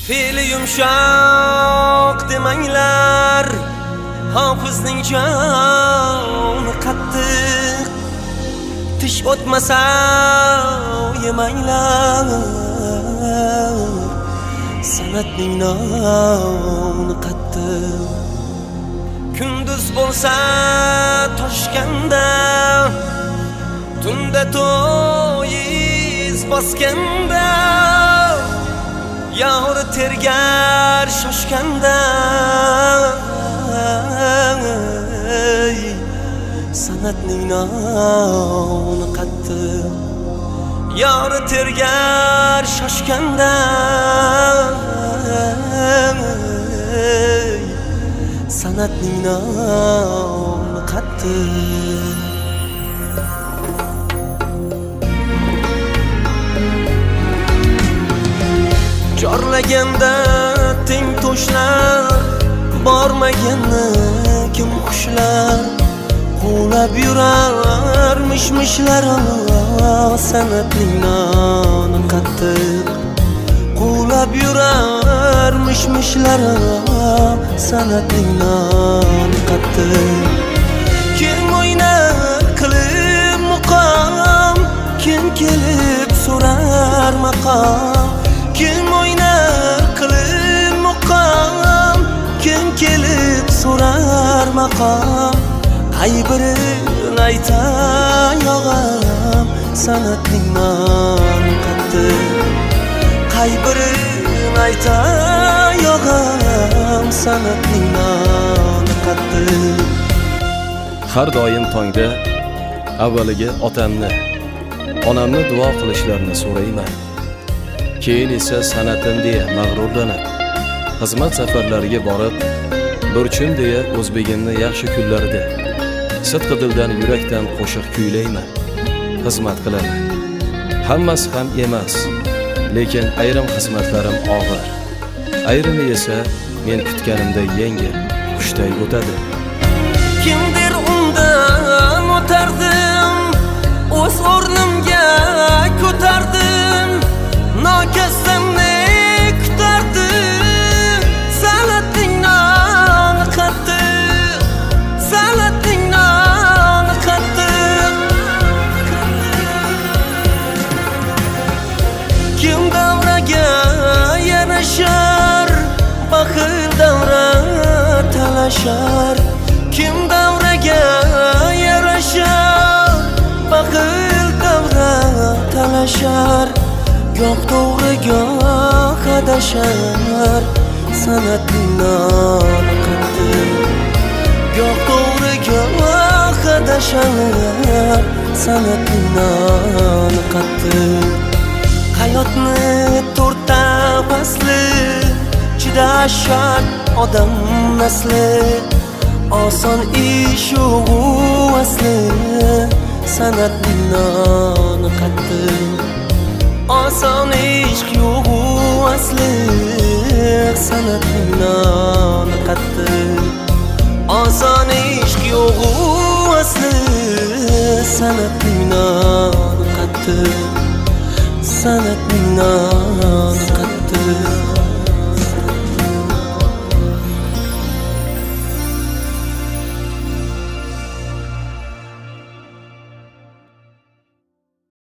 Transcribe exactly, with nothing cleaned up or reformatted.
Fe'li yumshoq demanglar, hofizning joni qattiq. Tish o'tmasa yemanglar, san'atning noni qattiq. Kunduz bo'lsa toshganda, tunda to'yiz bosganda, yori tergar shoshganda, san'atning noni qattiq. Yori tergar shoshganda, san'atning noni qattiq. Chorlaganda teng to'shlar, bormaganda kim xushlar. Qulab yurar mish-mishlar, san'atning noni qattiq. Qulab yurar mish-mishlar, san'atning noni qattiq. Kim o'ynar qilib muqam, kim kelib so'rar maqom. Kim o'ynar qilib muqam, kim kelib so'rar maqom. Qaybirin aytay yog'am, san'atning noni qattiq. Qaybirin aytay yog'am, san'atning noni qattiq. Har doim tongda avvaliga otamni, onamni duo qilishlarini so'rayman. Keyin esa san'atim deya mag'rurlanib, xizmat safarlariga borib, burchim deya o'zbegimni yaxshi kunlarida sidqi dildan yurakdan qo'shiq kuylayman, xizmat qilaman. Hammasi ham emas, lekin ayrim xizmatlarim og'ir, ayrimi esa men kutganimda yengil, xushday o'tadi. Kimdir undan o'tardim, o'z o'rnimga ko'tardim. Nokasdamni kutardim, san'atning noni qattiq. San'atning noni qattiq. Kim davraga yarashar, baxil davra talashar. Kim davraga yarashar, baxil davra talashar. Goh to'g'ri goh adashar, san'atning noni qattiq. Goh to'g'ri goh adashar, san'atning noni qattiq. Hayotni to'rtta fasli, chidashar odam nasli. Oson ish yo'q asli, san'atning noni qattiq. Oson ish yo'q asli, san'atning noni qattiq. Oson ish yo'q asli, san'atning noni qattiq. San'atning noni qattiq.